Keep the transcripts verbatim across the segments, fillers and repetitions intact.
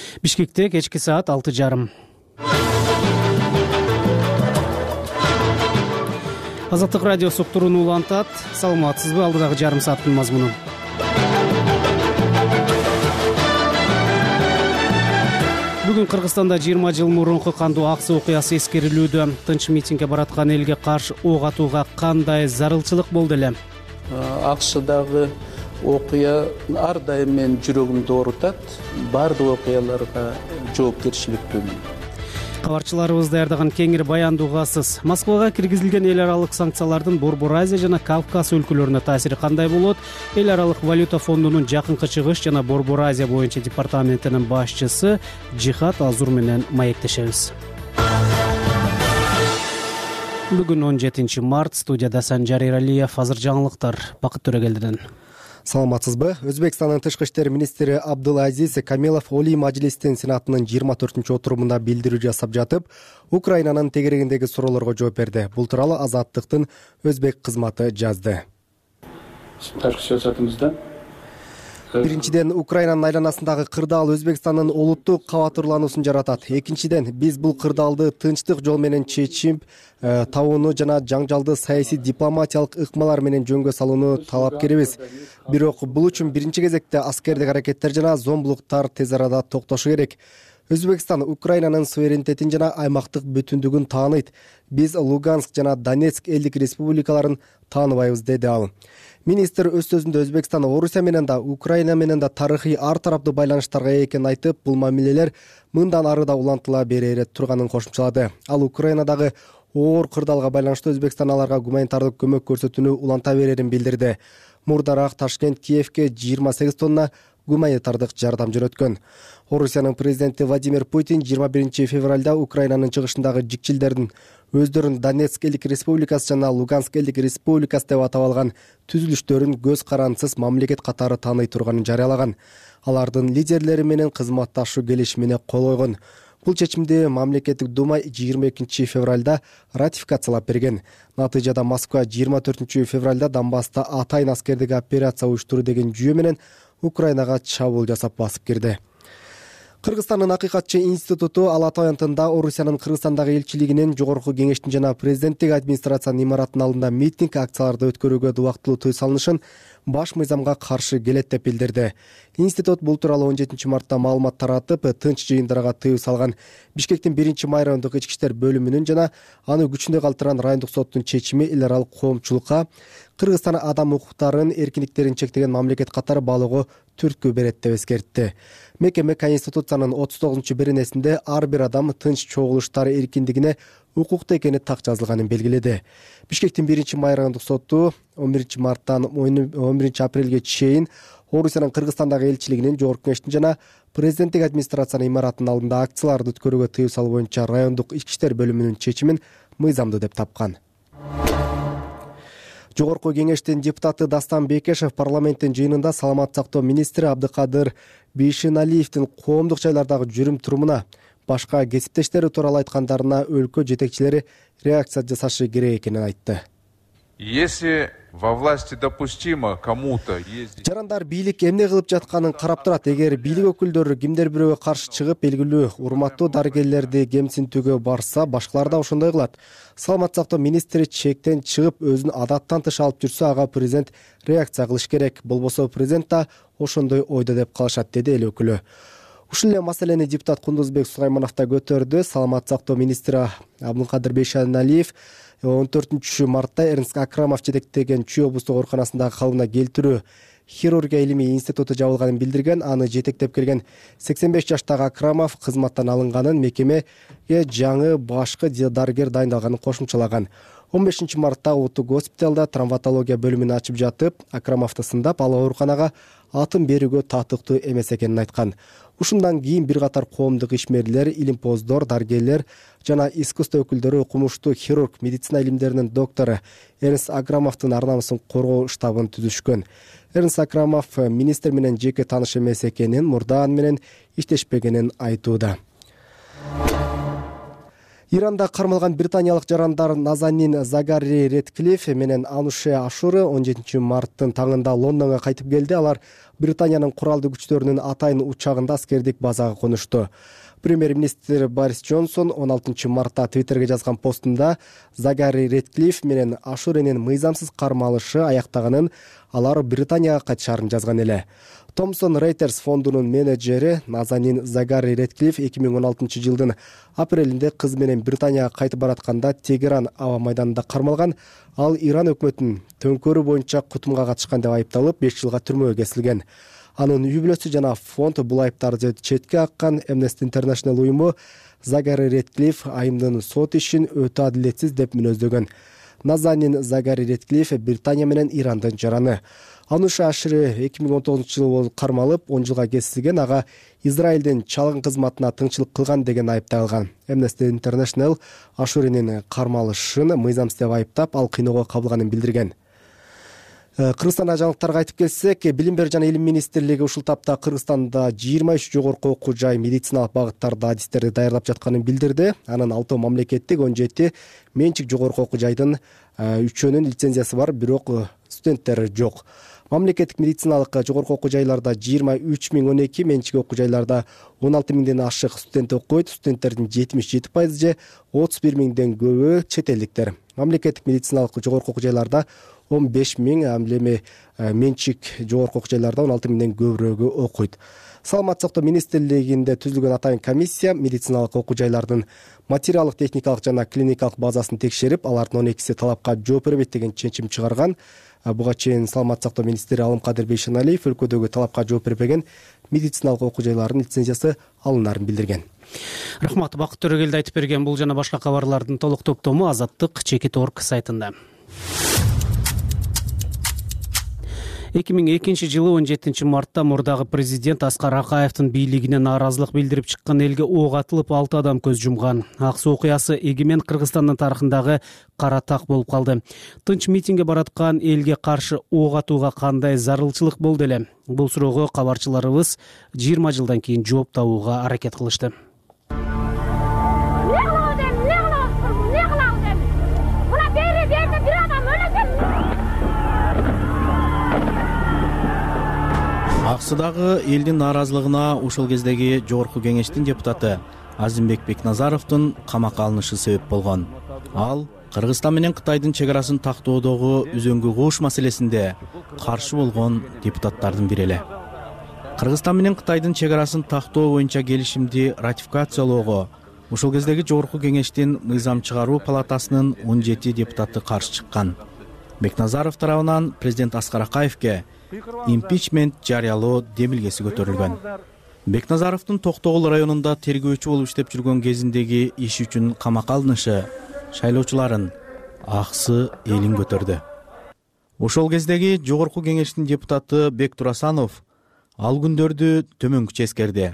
Бишкекте кечки саат алты жарым. Азаттык радиосу уктурууну улантат. Саламатсызбы? Алдыдагы жарым сааттын мазмуну. Бүгүн Кыргызстанда жыйырма жыл мурунку кандуу аксы окуясы эскерилүүдө. Тынч митингге бараткан элге каршы ок атууга кандай зарылчылык болду эле? Акшдагы окуя ар дайым менин жүрөгүмдү оорутат. Бардык окуяларга жоопкерчиликтүүмүн. Кабарчыларыбыз даярдаган кеңири баянды угасыз. Москвага киргизилген эл аралык санкциялардын Борбор Азия жана Кавказ өлкөлөрүнө таасири кандай болот? Эл аралык валюта фондунун Жакынкы Чыгыш жана Борбор Азия боюнча департаментинин башчысы Жихат Азур менен маектешебиз. Бүгүн он жетинчи март, студияда Санжар Эралиев. Азыр жаңылыктар Бакыт Төрөгелдиден. Саламатсызбы? Өзбекстандын тышкы иштер министри Абдул-Азиз Камилов Олий Мажлистин Сенатынын жыйырма төртүнчү отурумунда билдирүү жасап жатып, Украинанын тегерегиндеги суроолорго жооп берди. Бул тууралуу Азаттыктын өзбек кызматы жазды. Ташкы саясатыбызда Биринчиден, Украинанын айланасындагы кырдаал Өзбекстандын олуттук кабатырлануусун жаратат. Экинчиден, биз бул кырдаалды тынчтык жол менен чечип табууну жана жаңжалды саясий дипломатиялык ыкмалар менен жөнгө салууну талап керебиз. Бирок бул үчүн биринчи кезекте аскердик аракеттер жана зомбулуктар тез арада токтошу керек. Өзбекстан Украинанын суверенитетин жана аймактык бүтүндүгүн тааныйт. Биз Луганск жана Донецк элдик республикаларын тааныбайбыз, деди ал. Министр өз сөзүндө Өзбекстан Орусия менен да, Украина менен да тарыхый ар тараптуу байланыштарга ээ экенин айтып, бул мамилелер мындан ары да улантыла берери турганын кошумчалады. Ал Украинадагы оор кырдаалга байланыштуу Өзбекстан аларга гуманитардык көмөк көрсөтүүнү уланта берерин билдирди. Мурдараак Ташкент Киевке жыйырма сегиз тонна гуманитардык жардам жөнөткөн. Орусиянын президенти Владимир Путин жыйырма биринчи февралда Украинанын чыгышындагы жикчилдердин өздөрүн Донецк элдик республикасы жана Луганск элдик республикасы деп атап алган түзүлүштөрүн көз карандысыз мамлекет катары тааный турганын жарыялаган. Алардын лидерлери менен кызматташуу келишимине кол койгон. Бул чечимди мамлекеттик дума жыйырма экинчи февралда ратификациялап берген. Натыйжада Москва жыйырма төртүнчү февралда Донбасста атайын аскердик операция уюштуруу деген жүйө менен Украинага чабуул жасап басып кирди. Кыргызстандын Акыйкатчы институту Ала-Тоо аянтында Орусиянын Кыргызстандагы элчилигинин, Жогорку Кеңештин жана президенттик администрациянын имаратынын алдында митинг акцияларды өткөрүүгө убактылуу тыюу салынышын баш мыйзамга каршы келет деп билдирди. Институт бул тууралуу он жетинчи мартта маалымат таратып, тынч жыйындарга тыюу салган. Бишкектин биринчи май райондук ички иштер бөлүмүнүн жана аны күчүндө калтырган райондук соттун чечими эл аралык коомчулукка Кыргызстан адам укуктарын, эркиндиктерин чектеген мамлекет катары баалоого түрткү берет деп эскертти. Мекеме Конституциянын отуз тогузунчу беренесинде ар бир адам тынч чогулуштар эркиндигине укуктуу экени так жазылганын белгиледи. Бишкектин биринчи май райондук соту он биринчи марттан он биринчи апрелге чейин Орусиянын Кыргызстандагы элчилигинин, Жогорку Кеңештин жана президенттик администрациянын имаратынын алдында акцияларды өткөрүүгө тыюу салуу боюнча райондук ички иштер бөлүмүнүн чечимин мыйзамдуу деп тапкан. Жогорку Кеңештин депутаты Дастан Бекешев парламенттин жыйынында саламаттык сактоо министри Абдыкадыр Бейшеналиевдин коомдук жайлардагы жүрүм-турумуна, башка кесиптештери тууралуу айткандарына өлкө жетекчилери реакция жасашы керек экенин айтты. Если во власти допустимо кому-то ездить... Жарандар бийлик эмне кылып жатканын карап турат. Эгер бийлик өкүлдөрү кимдер бирөөгө каршы чыгып, белгилүү урматтуу дарыгерлерди кемсинтүүгө барса, башкалар да ошондой кылат. Саламаттык сактоо министри чектен чыгып, өзүн адаттан тыш алып жүрсө, ага президент реакция кылыш керек. Болбосо президент да ошондой ойдо деп калышат, деди эл өкүлү. Ушул эле маселени депутат Кундузбек Сулайманов да көтөрдү. Саламаттык сактоо министри Абдыкадыр Бейшеналиев он төртүнчү мартта Эрнст Акрамов жетектеген Чүй облустук ооруканасындагы калыбына келтирүү хирургия илимий институту жабылганын билдирген. Аны жетектеп келген сексен беш жаштагы Акрамов кызматтан алынганын, мекемеге жаңы башкы дарыгер дайындалганын кошумчалаган. он бешинчи мартта улуттук госпиталда травматология бөлүмүн ачып жатып, Акрамовду сындап, ал ооруканага атын берүүгө татыктуу эмес экенин айткан. Ушундан кийин бир катар коомдук ишмерлер, илимпоздор, дарыгерлер жана искусство өкүлдөрү окумуштуу хирург, медицина илимдеринин доктору Эрнст Акрамовдун ар намысын коргоо штабын түзүшкөн. Эрнст Акрамов министр менен жеке тааныш эмес экенин, мурда аны менен иштешпегенин айтууда. Иранда кармалган британиялык жарандар Назанин Загари Редклифф менен Ануше Ашури он жетинчи марттын таңында Лондонго кайтып келди. Алар Британиянын куралдуу күчтөрүнүн атайын учагында аскердик базага конушту. Премьер-министр Борис Джонсон он алтынчы мартта Твиттерге жазган постунда Загари Редклифф менен Ашуринин мыйзамсыз кармалышы аяктаганын, алар Британияга кайтышарын жазган эле. Thomson Reuters фондунун менеджери Назанин Загари Редклифф эки миң он алтынчы жылдын апрелинде кыз менен Британияга кайтып баратканда Тегеран аба майданында кармалган. Ал Иран өкмөтүнүн төңкөрүү боюнча кутумга катышкан деп айыпталып, беш жылга түрмөгө кесилген. Анын үй бүлөсү жана фонд бул айыптарды четке каккан. Amnesty International уюму Загари Редклифф айымдын сот ишин өтө адилетсиз деп мүнөздөгөн. Назанин Загари Редклифф Британия менен Ирандын жараны. Ануша Ашури эки миң он тогузунчу жылы кармалып, он жылга кесилген. Ага Израилдин чалгын кызматына тыңчылык кылган деген айыпталган. Amnesty International Ашуринин кармалышын мыйзамсыз деп айыптап, ал кыйноого кабылганын билдирген. Кыргызстанда жаңылыктарга айтып келсек, Билим берүү жана илим министрлиги ушул тапта Кыргызстанда жыйырма үч жогорку окуу жай медициналык багыттарда адистерди даярдап жатканын билдирди. Анын алтоо мамлекеттик, он жети менчик жогорку окуу жайдын үчөөнүн лицензиясы бар, бирок студенттер жок. Мамлекеттик медициналык жогорку окуу жайларда жыйырма үч миң он эки, менчик окуу жайларда он алты миңден ашык студент окуйт. Студенттердин жетимиш жети пайызы же отуз бир миңден көбү чет элдиктер. Мамлекеттик медициналык жогорку окуу жайларда он беш миң, эми менчик жогорку окуу жайларда он алты миңден көбүрөөгү окуйт. Саламаттык сактоо министрлигинде түзүлгөн атайын комиссия медициналык окуу жайлардын материалдык, техникалык жана клиникалык базасын текшерип, алардын он экиси талапка жооп бербейт деген чечим чыгарган. Буга чейин Саламаттык сактоо министри Алымкадыр Бейшеналиев өлкөдөгү талапка жооп бербеген медициналык окуу жайлардын лицензиясы алынарын билдирген. Рахмат, Бакыт Төрөгелди айтып берген. Бул жана башка кабарлардын толук топтому Азаттык чекит точка орг сайтында. эки миң экинчи жылы он жетинчи мартта мурдагы президент Аскар Акаевдин бийлигине нааразылык билдирип чыккан элге ок атылып, алты адам көз жумган. Ак суу окуясы эгемен Кыргызстандын тарыхындагы кара так болуп калды. Тынч митингге бараткан элге каршы ок атууга кандай зарылчылык болду эле? Бул суроого кабарчыларыбыз жыйырма жылдан кийин жооп табууга аракет кылышты. Аксыдагы элдин нааразылыгына ушул кездеги жогорку кеңештин депутаты Азимбек Бекназаровдун камакка алынышы себеп болгон. Ал Кыргызстан менен Кытайдын чек арасын тактоодогу үзөңгү кууш маселесинде каршы болгон депутаттардын бири эле. Кыргызстан менен Кытайдын чек арасын тактоо боюнча келишимди ратификациялоого ушул кездеги жогорку кеңештин мыйзам чыгаруу палатасынын он жети депутаты каршы чыккан. Бекназаров тарабынан президент Аскар Акаевге импичмент жарыялоо демилгеси көтөрүлгөн. Бекназаровдун Токтогул районунда тергөөчү болуп иштеп жүргөн кезиндеги иш үчүн камакка алынышы шайлоочуларын, аксы элин көтөрдү. Ошол кездеги жогорку кеңештин депутаты Бек Турасанов ал күндөрдү төмөнкүчө эскерди.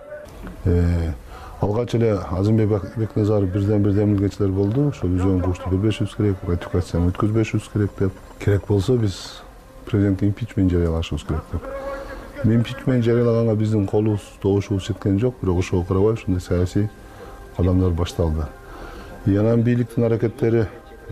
Алгач эле Азимбек Бекназаров бирден бир демилгечилер болду. Ошол үзөң кушту бербешибиз керек, ратификацияны өткөзбөшүбүз керек деп. Керек болсо биз президент импичмент жарыялашыбыз керек деп. Импичмент жарыялаганга биздин колубуз, добушубуз жеткен жок, бирок ошого карабай ушундай саясий кадамдар башталды. Анан бийликтин аракеттери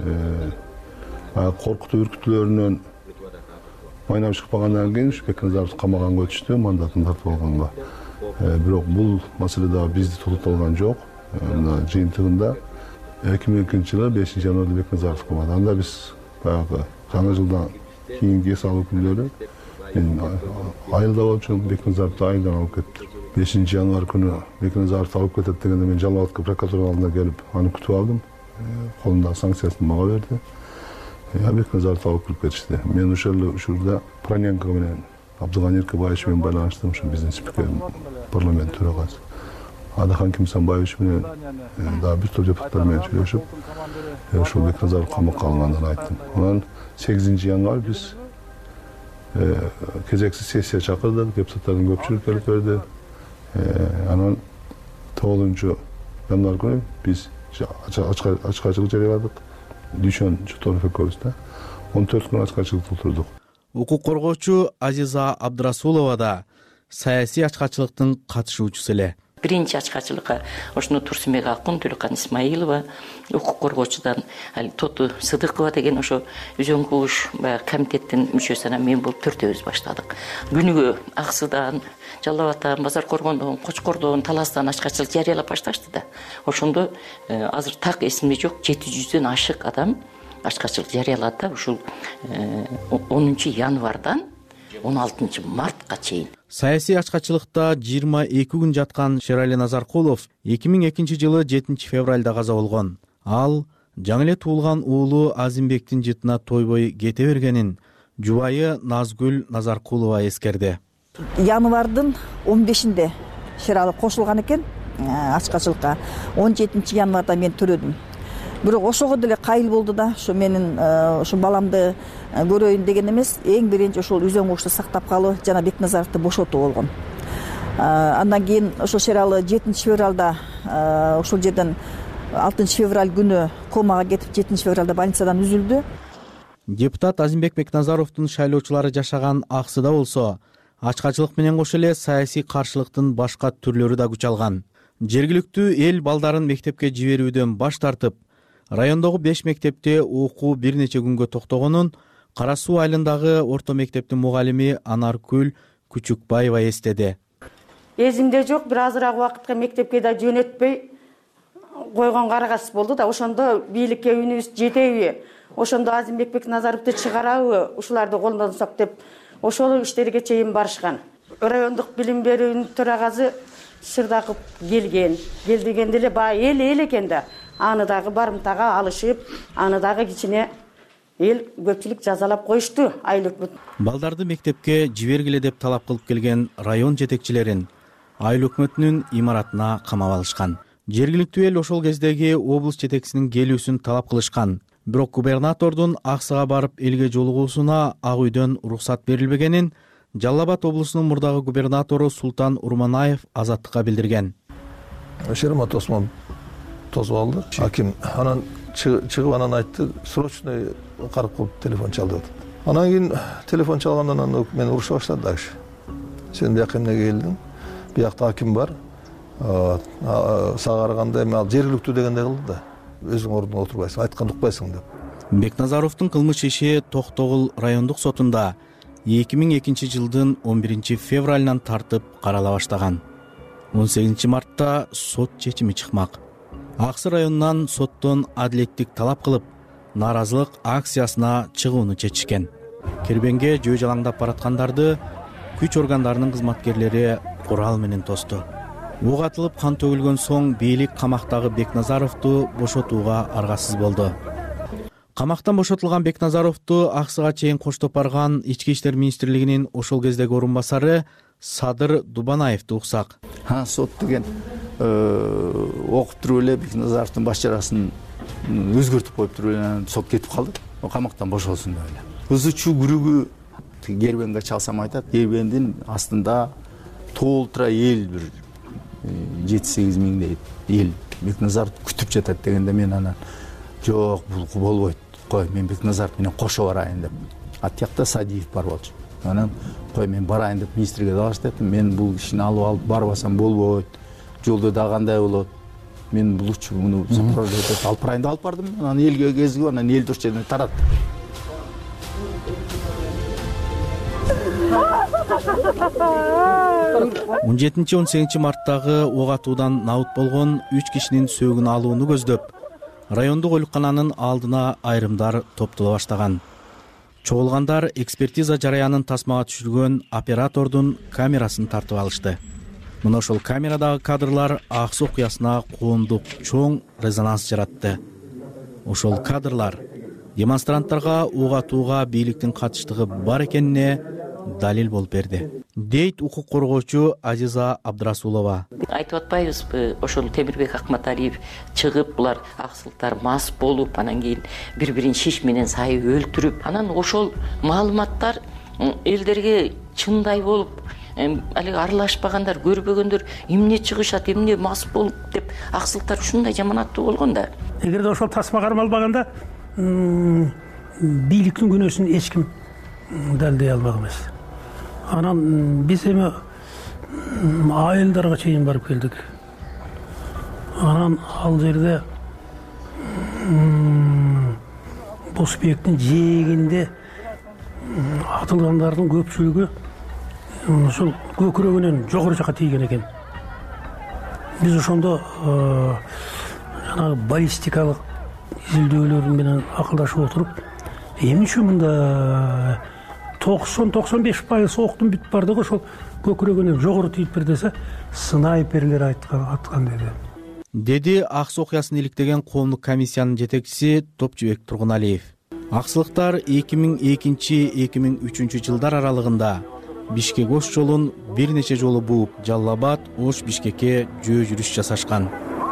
коркутуу үркүтүүлөрүнөн майнап чыкпагандан кийин Бекназаров камаганга өтүштү, мандатын тартып алганга. Бирок бул маселе дагы бизди токтото алган жок. Мына жыйынтыгында эки миң экинчи жылы бешинчи январда Бекназаров камады. Анда биз баягы жаңы жылдан кийинки эс алуу күндөрү мен айылда болчумун, Бекназаровду айылдан алып кетти. бешинчи январь күнү Бекназаровду алып кетет дегенде мен Жалал Абадка прокуратура алдына келип аны күтүп алдым. Колундагы санкциясын мага берди. Бекназаровду алып кирип кетишти. Мен ошол учурда Проненко менен Абдыган Эркебаевич менен байланыштым, ошо биздин спикер, парламент төрагасы. Адахан Кимсанбаевич менен дагы бир топ депутаттар менен сүйлөшүп, ошол Бекназаров камакка алынганын айттым. Анан сегизинчи январь биз кезексиз сессия чакырдык, депутаттардын көпчүлүгү келип берди. Анан тогузунчу январь күнү биз ачкачылык жарыяладык. Дүйшөн Чотонов экөөбүз да он төрт күн ачкачылыкта отурдук. Укук коргоочу Азиза Абдрасулова да саясий ачкачылыктын катышуучусу эле. биринчи ачкачылыкка ошону Турсунбек Акын, Төлөкан Исмаилова, укук коргоочудан Тоту Сыдыкова деген ошо өзөн кууш баягы комитеттин мүчөсү анан мен болуп төртөөбүз баштадык. Күнүгө Аксыдан, Жалал Абадтан, Базар Коргондон, Кочкордон, Таластан ачкачылык жарыялап башташты да. Ошондо азыр так эсимде жок, жети жүздөн ашык адам ачкачылык жарыялады да, ушул онунчу январдан он алтынчы мартка чейин. Саясий ачкачылыкта жыйырма эки күн жаткан Шерали Назаркулов эки миң экинчи жылы жетинчи февралда каза болгон. Ал жаңы эле туулган уулу Азимбектин жытына тойбой кете бергенин жубайы Назгүл Назаркулова эскерди. Январдын он бешинде Шерали кошулган экен ачкачылыкка. он жетинчи январда мен төрөдүм. Бирок ошого деле кайыл болду да, ошо менин ошо баламды көрөйүн деген эмес, эң биринчи ошол үзөң кушту сактап калуу жана Бекназаровду бошотуу болгон. Андан кийин ошо Шерали жетинчи февралда ошол жерден алтынчы февраль күнү комага кетип, жетинчи февралда больницадан үзүлдү. Депутат Азимбек Бекназаровдун шайлоочулары жашаган Аксыда болсо, ачкачылык менен кошо эле саясий каршылыктын башка түрлөрү да күч алган. Жергиликтүү эл балдарын мектепке жиберүүдөн баш тартып, райондогу беш мектепте окуу бир нече күнгө токтогонун Кара Суу айылындагы орто мектептин мугалими Анаркүл Күчүкбаева эстеди. Эзимде жок, бир азыраак убакытка мектепке да жөнөтпөй койгон карагас болду да, ошондо бийликке үнүбүз жетеби, ошондо Азимбек Бекназаровду чыгарабы, ушуларды колдон сок деп ошол иштерге чейин барышкан. Райондук билим берүүнүн төрагасы Сырдаков келген. Кел дегенде эле баягы эл эл экен да. Аны дагы барымтага алышып, аны дагы кичине эл көпчүлүк жазалап коюшту айыл өкмөт. Балдарды мектепке жибергиле деп талап кылып келген район жетекчилерин айыл өкмөтүнүн имаратына камап алышкан. Жергиликтүү эл ошол кездеги облус жетекчисинин келүүсүн талап кылышкан. Бирок губернатордун Аксыга барып элге жолугуусуна Ак үйдөн уруксат берилбегенин Жалал Абад облусунун мурдагы губернатору Султан Урманаев Азаттыкка билдирген. Шеремат Осмон тосуп алды. Аким анан чыгып анан айтты, срочный карып коюп телефон чалды деп. Анан кийин телефон чалгандан анан мен уруша баштады дагы. Сен бияка эмнеге келдиң? Биякта аким бар. Сага караганда эми ал жергиликтүү дегенде кылды да. Өзүң ордуңа отурбайсың, айтканды укпайсың деп. Бекназаровдун кылмыш иши Токтогул райондук сотунда эки миң экинчи жылдын он биринчи февралынан тартып карала баштаган. он сегизинчи мартта сот чечими чыкмак. Аксы районунан соттон адилеттик талап кылып, нааразылык акциясына чыгууну чечишкен. Кербенге жөө жалаңдап бараткандарды күч органдарынын кызматкерлери курал менен тосту. Ук атылып кан төгүлгөн соң бийлик камактагы Бекназаровду бошотууга аргасыз болду. Камактан бошотулган Бекназаровду Аксыга чейин коштоп барган Ички иштер министрлигинин ошол кездеги орун басары Садыр Дубанаевди уксак. Ha sot деген окуп туруп эле Бекназаровдун баш жарасын өзгөртүп коюп туруп эле сот кетип калды. Камактан бошолсун деп эле. Ызычуу күрүгү кербенге чалсам айтат, кербендин астында толтура эл бир жети сегиз миңдей эл Бекназаров күтүп жатат дегенде мен анан жок, бул болбойт. Кой, мен Бекназаров менен кошо барайын деп. Ат жакта Садиев бар болчу. Анан кой мен барайын деп министрге дагы айтып, мен бул кишини алып алып барбасам болбойт. Жолдо да кандай болот? Мен бул үчүн муну сопрождать алып барайын деп алып бардым. Анан элге кезип, анан эл ошол жерден тарат. он жетинчи он сегизинчи марттагы ок атуудан набыт болгон үч кишинин сөөгүн алууну көздөп, райондук оолукананын алдына айрымдар топтоло баштаган. Чогулгандар экспертиза жараянын тасмага түшүргөн оператордун камерасын тартып алышты. Мына ошол камерадагы кадрлар Аксы окуясына коомдук чоң резонанс жаратты. Ошол кадрлар демонстранттарга ок атууга бийликтин катыштыгы бар экенине далил болуп берди, дейт укук коргоочу Азиза Абдрасулова. Айтып атпайбызбы, ошол Темирбек Акматалиев чыгып, булар аксылыктар мас болуп, анан кийин бири-бирин шиш менен сайып өлтүрүп, анан ошол маалыматтар элдерге чындай болуп, алиги аралашпагандар, көрбөгөндөр эмне чыгышат, эмне мас болуп деп аксылыктар ушундай жаманаттуу болгон да. Эгерде ошол тасма кармалбаганда бийликтин күнөөсүн эч ким далилдей албак эмес. Анан биз эми айылдарга чейин барып келдик. Анан ал жерде Босбектин жээгинде атылгандардын көпчүлүгү ушул көкүрөгүнөн жогору жака тийген экен. Биз ошондо жанагы баллистикалык изилдөөлөр менен акылдашып отуруп, эмне үчүн мында токсон токсон беш пайыз октун бүт бардыгы ошол көкүрөгүнөн жогору тийиптир десе, снайперлер айткан аткан деди. Деди Акс окуясын иликтеген коомдук комиссиянын жетекчиси Топчубек Тургуналиев. Аксылыктар эки миң экинчи — эки миң үчүнчү жылдар аралыгында Бишкек-Ош жолун бир нече жолу бууп, Жалал Абад, Ош, Бишкекке жөө жүрүш жасашкан.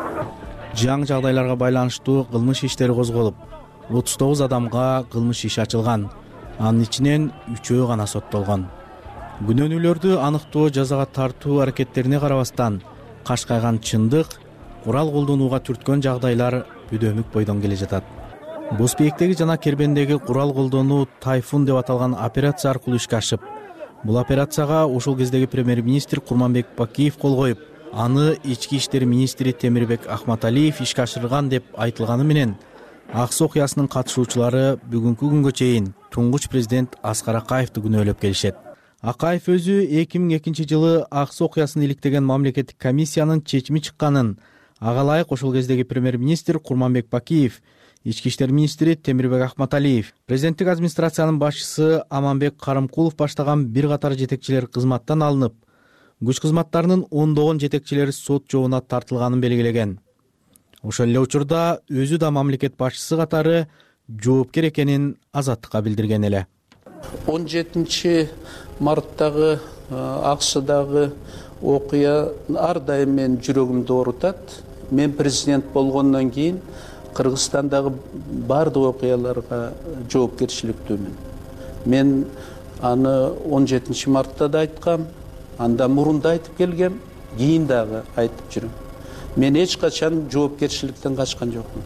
Жаң жагдайларга байланыштуу кылмыш иштери козголуп, отуз тогуз адамга кылмыш иши ачылган. Анын ичинен үчөө гана соттолгон. Күнөөнүүлөрдү аныктоо, жазага тартуу аракеттерине карабастан, кашкайган чындык, курал колдонууга түрткөн жагдайлар бүдөмүк бойдон келе жатат. Босбектеги жана Кербендеги курал колдонуу Тайфун деп аталган операция аркылуу ишке ашып, бул операцияга ошол кездеги премьер-министр Курманбек Бакиев кол коюп, аны ички иштер министри Темирбек Ахматалиев ишке ашырган деп айтылганы менен, Акс окуясынын катышуучулары бүгүнкү күнгө чейин туңгуч президент Аскар Акаевди күнөөлөп келишет. Акаев өзү эки миң экинчи жылы Акс окуясын иликтеген мамлекеттик комиссиянын чечими чыкканын, ага ылайык ошол кездеги премьер-министр Курманбек Бакиев, ички иштер министри Темирбек Ахматалиев, президенттик администрациянын башчысы Аманбек Карымкулов баштаган бир катар жетекчилер кызматтан алынып, күч кызматтарынын ондогон жетекчилери сот жообуна тартылганын белгилеген. Ошол эле учурда өзү да мамлекет башчысы катары жоопкер экенин Азаттыкка билдирген эле. он жетинчи марттагы Аксыдагы окуя ар дайым менин жүрөгүмдү оорутат. Мен президент болгондон кийин Кыргызстандагы бардык окуяларга жоопкерчиликтүүмүн. Мен аны он жетинчи мартта да айткам, анда мурун да айтып келгем, кийин дагы айтып жүрөм. Мен эч качан жоопкерчиликтен качкан жокмун.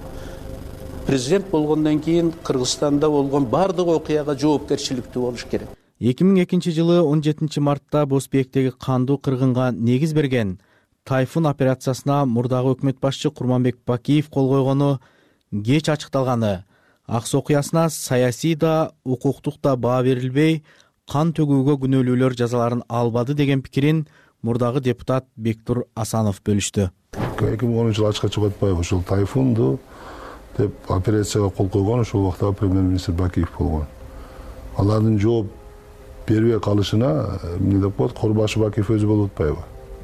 Президент болгондон кийин Кыргызстанда болгон бардык окуяга жоопкерчиликтүү болуш керек. эки миң экинчи жылы он жетинчи мартта Босбектеги кандуу кыргынга негиз берген Тайфун операциясына мурдагы өкмөт башчы Курманбек Бакиев кол койгону кеч ачыкталганы, Акс окуясына саясий да, укуктук да баа берилбей, кан төгүүгө күнөөлүүлөр жазаларын албады деген пикирин мурдагы депутат Бектур Асанов бөлүштү. эки миң онунчу жылы ачыкка чыгып атпайбы, ошол Тайфунду деп операцияга кол койгон ошол убакта премьер-министр Бакиев болгон. Алардын жооп бербей калышына эмне деп коет, Корбашы Бакиев өзү болуп атпайбы.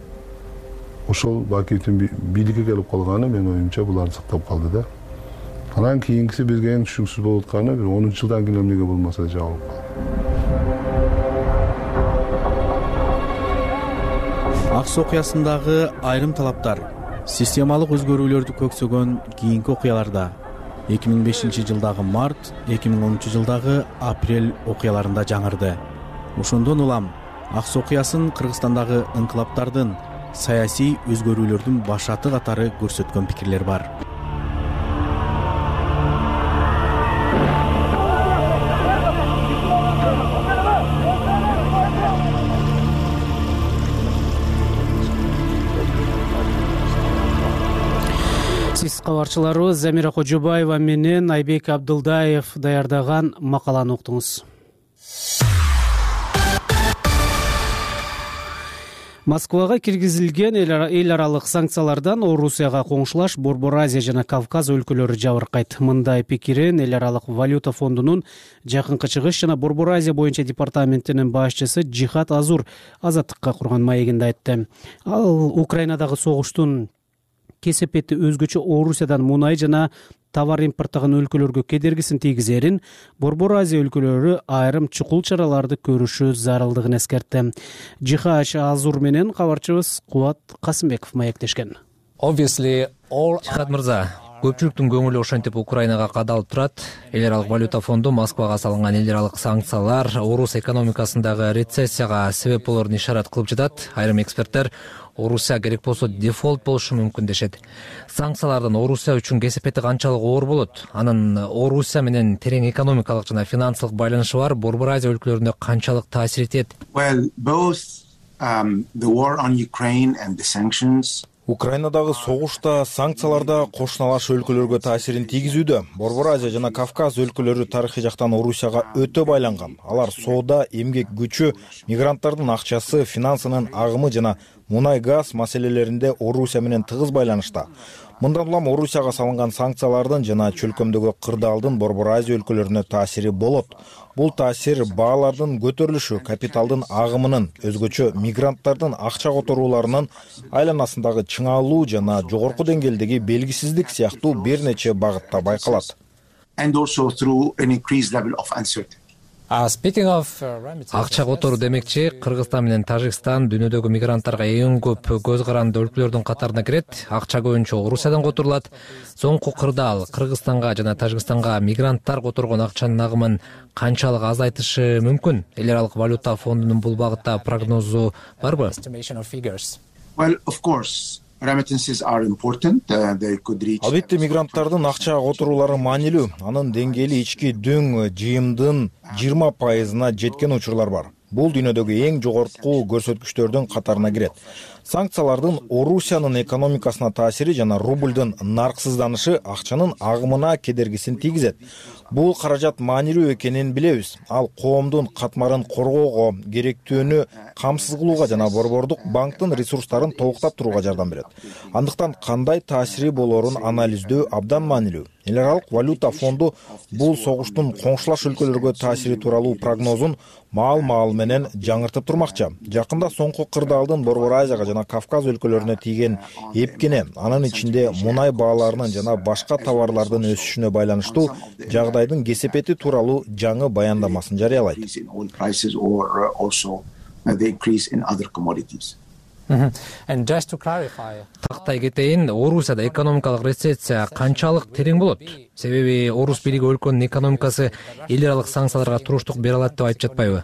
Ошол Бакиевдин бийликке келип калганы менин оюмча буларды сактап калды да. Анан кийинкиси бизге эң түшүнүксүз болуп атканы бир онунчу жылдан кийин эмнеге болмаса жабылып калды. Акс окуясындагы айрым талаптар системалык өзгөрүүлөрдү көксөгөн кийинки окуяларда эки миң бешинчи жылдагы март, эки миң онунчу жылдагы апрель окуяларында жаңырды. Ошондон улам Акс окуясын Кыргызстандагы инкылаптардын, саясий өзгөрүүлөрдүн башаты катары көрсөткөн пикирлер бар. Сиз кабарчыларыбыз Замира Кожобаева менен Айбек Абдылдаев даярдаган макаланы уктуңуз. Москвага киргизилген эл аралык санкциялардан Орусияга коңшулаш Борбор Азия жана Кавказ өлкөлөрү жабыркайт. Мындай пикирин эл аралык валюта фондунун Жакынкы Чыгыш жана Борбор Азия боюнча департаментинин башчысы Жихат Азур Азаттыкка курган маегинде айтты. Ал Украинадагы согуштун кесепети өзгөчө Орусиядан мунай жана товар импорттогон өлкөлөргө кедергисин тийгизерин, Борбор Азия өлкөлөрү айрым чукул чараларды көрүшү зарылдыгын эскертти. Жихат Азур менен кабарчыбыз Кубат Касымбеков маектешкен. Жихат мырза, көпчүлүктүн көңүлү ошентип Украинага кадалып турат. Эл аралык валюта фонду Москвага салынган эл аралык санкциялар Орус экономикасындагы рецессияга себеп болорун ишарат кылып жатат. Айрым эксперттер Орусия керек болсо дефолт болушу мүмкүн дешет. Санкциялардан Орусия үчүн кесепети канчалык оор болот? Анын Орусия менен терең экономикалык жана финансылык байланышы бар Борбор Азия өлкөлөрүндө канчалык таасир этет? Well, both Украинадагы согуш да, санкциялар да кошуналаш өлкөлөргө таасирин тийгизүүдө. Борбор Азия жана Кавказ өлкөлөрү тарыхый жактан Орусияга өтө байланган. Алар соода, эмгек күчү, мигранттардын акчасы, финансынын агымы жана мунай-газ маселелеринде Орусия менен тыгыз байланышта. Мындан улам Орусияга салынган санкциялардын жана чөлкөмдөгү кырдаалдын Борбор Азия өлкөлөрүнө таасири болот. Бул таасир баалардын көтөрүлүшү, капиталдын агымынын, өзгөчө мигранттардын акча которууларынын айланасындагы чыңалуу жана жогорку деңгээлдеги белгисиздик сыяктуу бир нече багытта байкалат. Акча которуу демекчи, Кыргызстан менен Тажикстан дүйнөдөгү мигранттарга эң көп көз каранды өлкөлөрдүн катарына кирет. Акча көбүнчө Орусиядан которулат. Соңку кырдаал Кыргызстанга жана Тажикстанга мигранттар которгон акчанын агымын канчалык азайтышы мүмкүн? Эл аралык валюта фондунун бул багытта прогнозу барбы? Албетте мигранттардын акча которуулары маанилүү. Анын деңгээли ички дөң жыйымдын жыйырма пайызына жеткен учурлар бар. Бул дүйнөдөгү эң жогорку көрсөткүчтөрдүн катарына кирет. Санкциялардын Орусиянын экономикасына таасири жана рубльдын нарксызданышы акчанын агымына кедергисин тийгизет. Бул каражат маанилүү экенин билебиз. Ал коомдун катмарын коргоого, керектүүнү камсыз кылууга жана борбордук банктын ресурстарын толуктап турууга жардам берет. Андыктан кандай таасири болоорун анализдөө абдан маанилүү. Эл аралык валюта фонду бул согуштун коңшулаш өлкөлөргө таасири тууралуу прогнозун маал-маал менен жаңыртып турмакчы. Жакында соңку кырдаалдын Борбор Азияга жана Кавказ өлкөлөрүнө тийген эпкине, анын ичинде мунай бааларынын жана башка товарлардын өсүшүнө байланыштуу жагдайдын кесепети тууралуу жаңы баяндамасын жарыялайт. Тактай кетейин, Орусияда экономикалык рецессия канчалык терең болот? Себеби Орус бийлиги өлкөнүн экономикасы эл аралык санкцияларга туруштук бере алат деп айтып жатпайбы?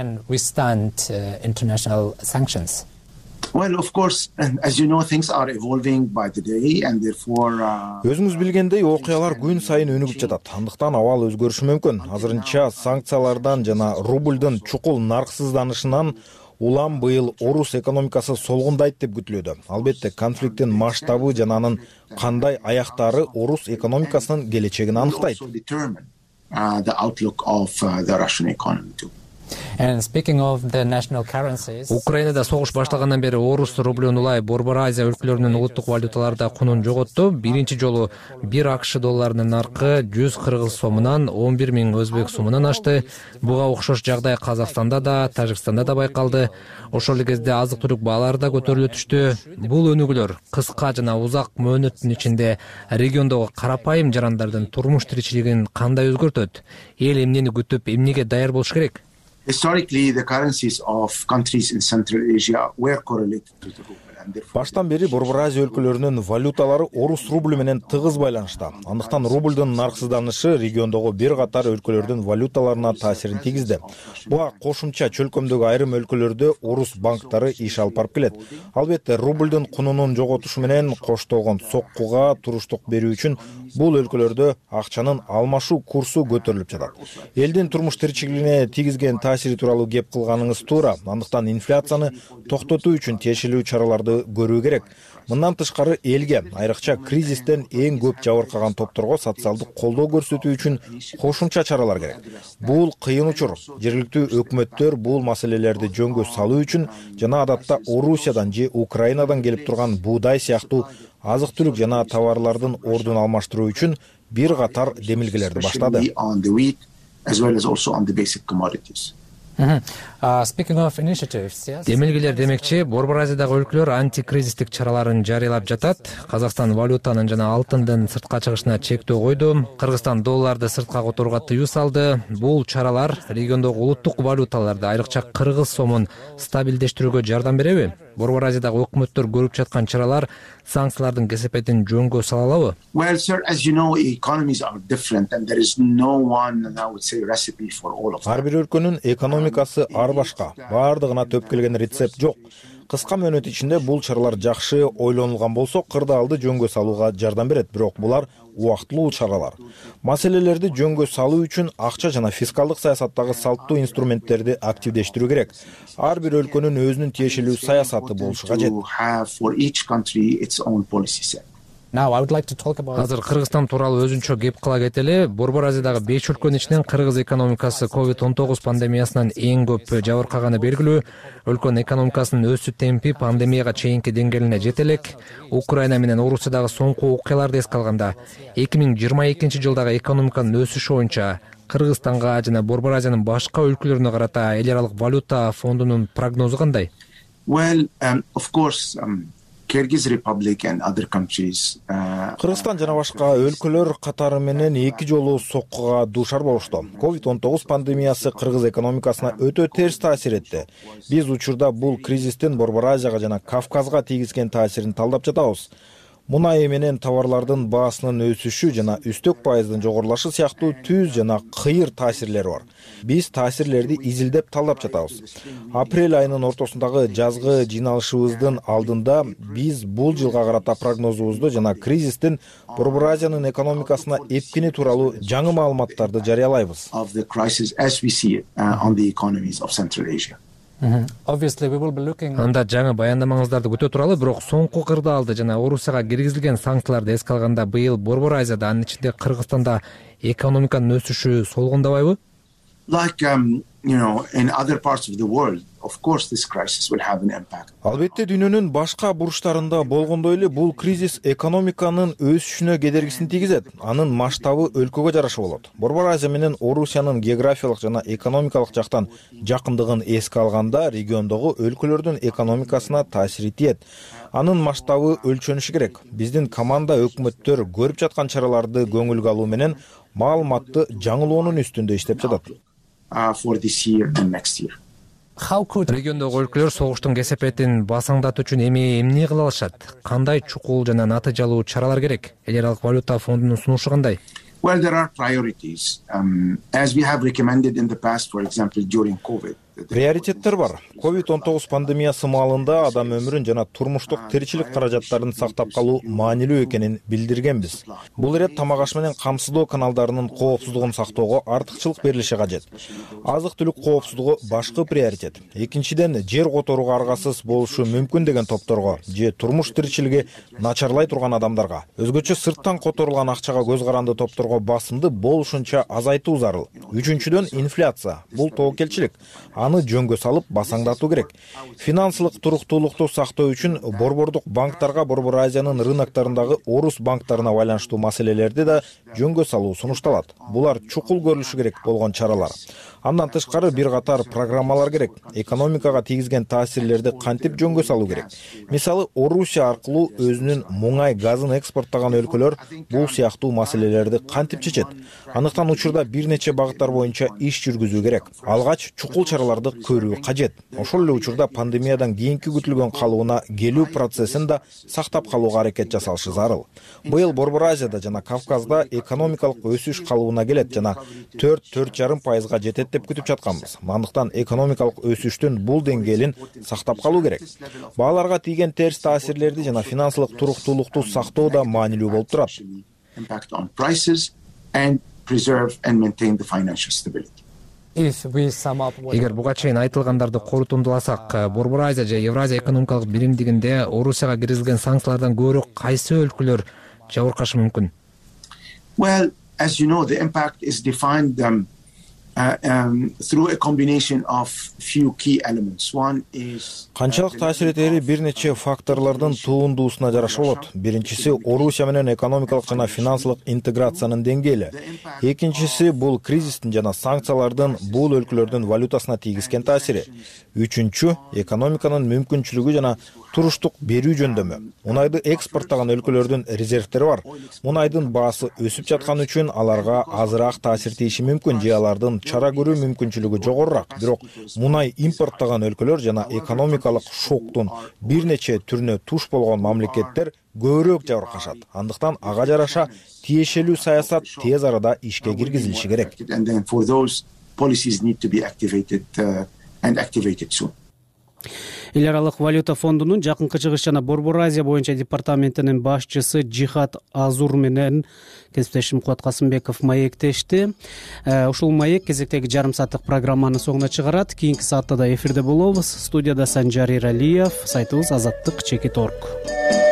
Өзүңүз билгендей, окуялар күн сайын өнүгүп жатат. Андыктан абал өзгөрүшү мүмкүн. Азырынча санкциялардан жана рубльдын чукул нарксызданышынан улам быйыл Орус экономикасы солгундайт деп күтүлүүдө. Албетте, конфликттин масштабы жана анын кандай аяктары Орус экономикасынын келечегин аныктайт. Украинада согуш башталгандан бери Орус рублён улай Борбор Азия өлкөлөрүнүн улуттук валюталарда кунун жоготту. Биринчи жолу бир АКШ долларынын наркы жүз кыргыз сомунан он бир миң өзбек сомунан ашты. Буга окшош жагдай Казакстанда да, Тажикстанда да байкалды. Ошол эле кезде азык-түлүк баалары да көтөрүлө түштү. Бул өнүгүүлөр кыска жана узак мөөнөттүн ичинде региондогу карапайым жарандардын турмуш тиричилигин кандай өзгөртөт? Эл эмнени күтүп, эмнеге даяр болуш керек? Historically, the currencies of countries in Central Asia were correlated to the ruble. Баштан бери Борбор Азия өлкөлөрүнүн валюталары Орус рубль менен тыгыз байланышта. Андыктан рубльдын нарксызданышы региондогу бир катар өлкөлөрдүн валюталарына таасирин тийгизди. Буга кошумча чөлкөмдөгү айрым өлкөлөрдө Орус банктары иш алып барып келет. Албетте, рубльдын кунунун жоготушу менен коштолгон соккуга туруштук берүү үчүн бул өлкөлөрдө акчанын алмашуу курсу көтөрүлүп жатат. Элдин турмуш тиричилигине тийгизген таасири тууралуу кеп кылганыңыз туура. Андыктан инфляцияны токтотуу үчүн тиешелүү чараларды көрүү керек. Мындан тышкары элге, айрыкча кризистен эң көп жабыркаган топторго социалдык колдоо көрсөтүү үчүн кошумча чаралар керек. Бул кыйын учур. Жергиликтүү өкмөттөр бул маселелерди жөнгө салуу үчүн жана адатта Орусиядан же Украинадан келип турган буудай сыяктуу азык-түлүк жана товарлардын ордун алмаштыруу үчүн бир катар демилгелерди баштады. Демилгелер демекчи, Борбор Азиядагы өлкөлөр антикризистик чараларын жарыялап жатат. Казакстан валютанын жана алтындын сыртка чыгышына чектөө койду. Кыргызстан долларды сыртка которууга тыюу салды. Бул чаралар региондогу улуттук валюталарды, айрыкча кыргыз сомун стабилдештирүүгө жардам береби? Борбор Азиядагы өкмөттөр көрүп жаткан чаралар санкциялардын кесепетин жөнгө сала алабы? Well, sir, as you know, economies are different and there is no one, I would say, recipe for all of them. Ар бир өлкөнүн экономикасы ар башка, баардыгына төп келген рецепт жок. Кыска мөөнөт ичинде бул чаралар жакшы ойлонулган болсо, кырдаалды жөнгө салууга жардам берет, бирок булар убактылуу чаралар. Маселелерди жөнгө салуу үчүн акча жана фискалдык саясаттагы салттуу инструменттерди активдештирүү керек. Ар бир өлкөнүн өзүнүн тиешелүү саясаты болушу кажет. Азыр Кыргызстан тууралуу өзүнчө кеп кыла кетели. Борбор Азиядагы беш өлкөнүн ичинен Кыргыз экономикасы ковид он тогуз пандемиясынан эң көп жабыркаганы белгилүү. Өлкөнүн экономикасынын өсүү темпи пандемияга чейинки деңгээлине жете элек. Украина менен Орусиядагы соңку окуяларды эске алганда, эки миң жыйырма экинчи жылдагы экономиканын өсүшү боюнча Кыргызстанга жана Борбор Азиянын башка өлкөлөрүнө карата эл аралык валюта фондунун прогнозу кандай? Well, um, of course, um... Kyrgyz Republic and other countries. Кыргызстан жана башка өлкөлөр катары менен эки жолу соккуга дуушар болушту. ковид он тогуз пандемиясы кыргыз экономикасына өтө терс таасир этти. Биз учурда бул кризистин Борбор Азияга жана Кавказга тийгизген таасирин талдап жатабыз. Мунай менен товарлардын баасынын өсүшү жана үстөк пайыздын жогорулашы сыяктуу түз жана кыйыр таасирлери бар. Биз таасирлерди изилдеп талдап жатабыз. Апрель айынын ортосундагы жазгы жыйналышыбыздын алдында биз бул жылга карата прогнозубузду жана кризистин Борбор Азиянын экономикасына эпкини тууралуу жаңы маалыматтарды жарыялайбыз. Анда жаңы баяндамаңыздарды күтө туралы, бирок соңку кырдаалды жана Орусияга киргизилген санкцияларды эске алганда быйыл Борбор Азияда, анын ичинде Кыргызстанда экономиканын өсүшү солгондабайбы? Like um, you know, in other parts of the world, of course this crisis will have an impact. Албетте дүйнөнүн башка бурчтарында болгондой эле бул кризис экономиканын өсүшүнө кедергисин тийгизет. Анын масштабы өлкөгө жараша болот. Борбор Азия менен Орусиянын географиялык жана экономикалык жактан жакындыгын эске алганда региондогу өлкөлөрдүн экономикасына таасири тиет. Анын масштабы өлчөнүшү керек. Биздин команда өкмөттөр көрүп жаткан чараларды көңүлгө алуу менен маалыматты жаңылоонун үстүндө иштеп жатат. For this year and next year. Региондогу өлкөлөр согуштун кесепетин басаңдатуу үчүн эми эмне кыла алышат? Кандай чукул жана натыйжалуу чаралар керек? Эл аралык валюта фондунун сунушу кандай? Well, there are priorities. Um, as we have recommended in the past, for example, during COVID. Приоритеттер бар. ковид он тогуз пандемиясы маалында адам өмүрүн жана турмуштук тиричилик каражаттарын сактап калуу маанилүү экенин билдиргенбиз. Бул ирет тамак аш менен камсыздоо каналдарынын коопсуздугун сактоого артыкчылык берилиши кажет. Азык-түлүк коопсуздугу башкы приоритет. Экинчиден, жер которууга аргасыз болушу мүмкүн деген топторго же турмуш тиричилиги начарлай турган адамдарга, өзгөчө сырттан которулган акчага көз каранды топторго басымды болушунча азайтуу зарыл. Үчүнчүдөн, инфляция. Бул тобокелчилик. Аны жөнгө салып басаңдатуу керек. Финансылык туруктуулукту сактоо үчүн борбордук банктарга Борбор Азиянын рыноктарындагы орус банктарына байланыштуу маселелерди да жөнгө салуу сунушталат. Булар чукул көрүлүшү керек болгон чаралар. Андан тышкары бир катар программалар керек. Экономикага тийгизген таасирлерди кантип жөнгө салуу керек. Мисалы, Орусия аркылуу өзүнүн муңай газын экспорттогон өлкөлөр бул сыяктуу маселелерди кантип чечет? Андыктан учурда бир нече багыттар боюнча иш жүргүзүү керек. Алгач чукул чараларды көрүү кажет. Ошол эле учурда пандемиядан кийинки күтүлгөн калыбына келүү процессин да сактап калууга аракет жасалышы зарыл. Быйыл Борбор Азияда жана Кавказда экономикалык өсүш калыбына келет жана төрт төрт жарым пайызга жетет деп күтүп жатканбыз. Андыктан экономикалык өсүштүн бул деңгээлин сактап калуу керек. Бааларга тийген терс таасирлерди жана финансылык туруктуулукту сактоо да маанилүү болуп турат. Impact on prices and preserve and maintain the financial stability. Эгер буга чейин айтылгандарды корутундуласак, Борбор Азия же Евразия экономикалык биримдигинде Орусияга киргизилген санкциялардан көбүрөөк кайсы өлкөлөр жабыркашы мүмкүн? Well, as you know, the impact is defined um, uh, um, through a combination of few key elements. One is Канчалык таасир этери бир нече факторлордун туундуусуна жараша болот. Биринчиси Орусия менен экономикалык жана финансылык интеграциянын деңгээли. Экинчиси бул кризистин жана санкциялардын бул өлкөлөрдүн валютасына тийгизген таасири. Үчүнчү экономиканын мүмкүнчүлүгү жана туруштук берүү жөндөмү. Мунайды экспорттогон өлкөлөрдүн резервтери бар. Мунайдын баасы өсүп жаткан үчүн аларга азыраак таасир тийиши мүмкүн же алардын чара көрүү мүмкүнчүлүгү жогорураак. Бирок мунай импорттогон өлкөлөр жана экономикалык шоктун бир нече түрүнө туш болгон мамлекеттер көбүрөөк жабыркашат. Андыктан ага жараша тиешелүү саясат тез арада ишке киргизилиши керек. And then for those policies need to be activated uh, and activated soon. Эл аралык валюта фондунун Жакынкы Чыгыш жана Борбор Азия боюнча департаментинин башчысы Жихат Азур менен кесиптешим Кубат Касымбеков маектешти. Ушул маек кезектеги жарым сааттык программанын соңуна чыгарат. Кийинки саатта да эфирде болобуз. Студияда Санжар Иралиев, сайтыбыз азаттык чекит точка орг.